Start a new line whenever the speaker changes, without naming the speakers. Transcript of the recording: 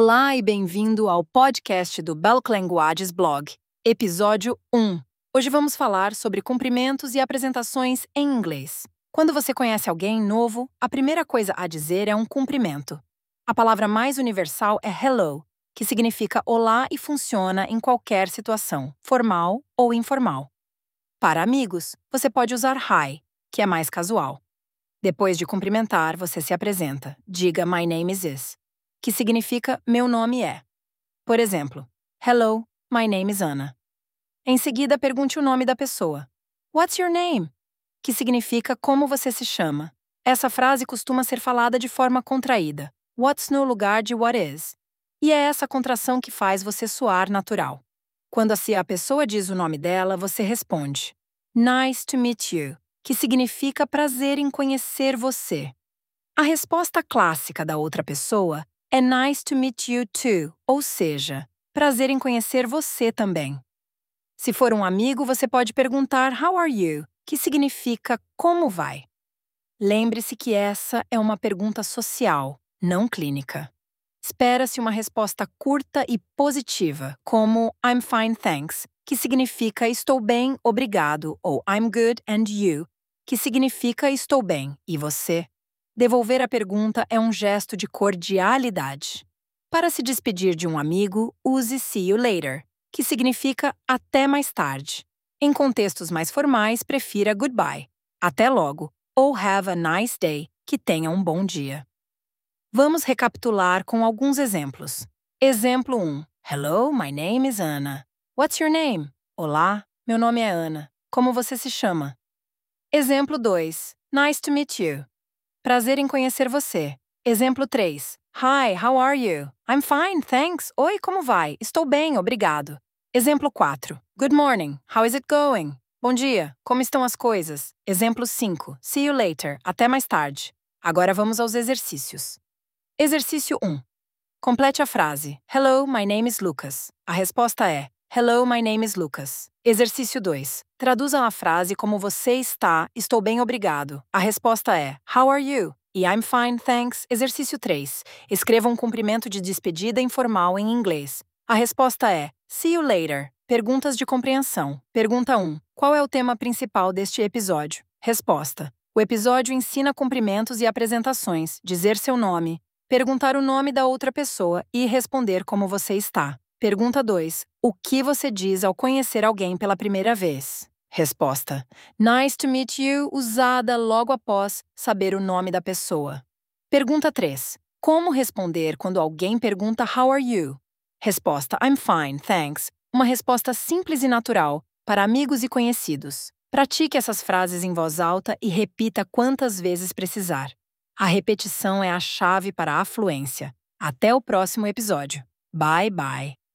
Olá e bem-vindo ao podcast do Belk Languages Blog, episódio 1. Hoje vamos falar sobre cumprimentos e apresentações em inglês. Quando você conhece alguém novo, a primeira coisa a dizer é um cumprimento. A palavra mais universal é hello, que significa olá e funciona em qualquer situação, formal ou informal. Para amigos, você pode usar hi, que é mais casual. Depois de cumprimentar, você se apresenta. Diga my name is this, que significa meu nome é. Por exemplo, hello, my name is Anna. Em seguida, pergunte o nome da pessoa. What's your name? Que significa como você se chama. Essa frase costuma ser falada de forma contraída. What's no lugar de what is. E é essa contração que faz você soar natural. Quando a pessoa diz o nome dela, você responde. Nice to meet you, que significa prazer em conhecer você. A resposta clássica da outra pessoa é nice to meet you too, ou seja, prazer em conhecer você também. Se for um amigo, você pode perguntar how are you, que significa como vai. Lembre-se que essa é uma pergunta social, não clínica. Espera-se uma resposta curta e positiva, como I'm fine, thanks, que significa estou bem, obrigado, ou I'm good and you, que significa estou bem, e você? Devolver a pergunta é um gesto de cordialidade. Para se despedir de um amigo, use see you later, que significa até mais tarde. Em contextos mais formais, prefira goodbye, até logo, ou have a nice day, que tenha um bom dia. Vamos recapitular com alguns exemplos. Exemplo 1. Hello, my name is Anna. What's your name? Olá, meu nome é Ana. Como você se chama? Exemplo 2. Nice to meet you. Prazer em conhecer você. Exemplo 3. Hi, how are you? I'm fine, thanks. Oi, como vai? Estou bem, obrigado. Exemplo 4. Good morning, how is it going? Bom dia, como estão as coisas? Exemplo 5. See you later, até mais tarde. Agora vamos aos exercícios. Exercício 1. Complete a frase. Hello, my name is Lucas. A resposta é Hello, my name is Lucas. Exercício 2. Traduza a frase como você está, estou bem, obrigado. A resposta é How are you? E I'm fine, thanks. Exercício 3. Escreva um cumprimento de despedida informal em inglês. A resposta é See you later. Perguntas de compreensão. Pergunta 1. Qual é o tema principal deste episódio? Resposta. O episódio ensina cumprimentos e apresentações, dizer seu nome, perguntar o nome da outra pessoa e responder como você está. Pergunta 2. O que você diz ao conhecer alguém pela primeira vez? Resposta. Nice to meet you, usada logo após saber o nome da pessoa. Pergunta 3. Como responder quando alguém pergunta How are you? Resposta. I'm fine, thanks. Uma resposta simples e natural para amigos e conhecidos. Pratique essas frases em voz alta e repita quantas vezes precisar. A repetição é a chave para a fluência. Até o próximo episódio. Bye, bye.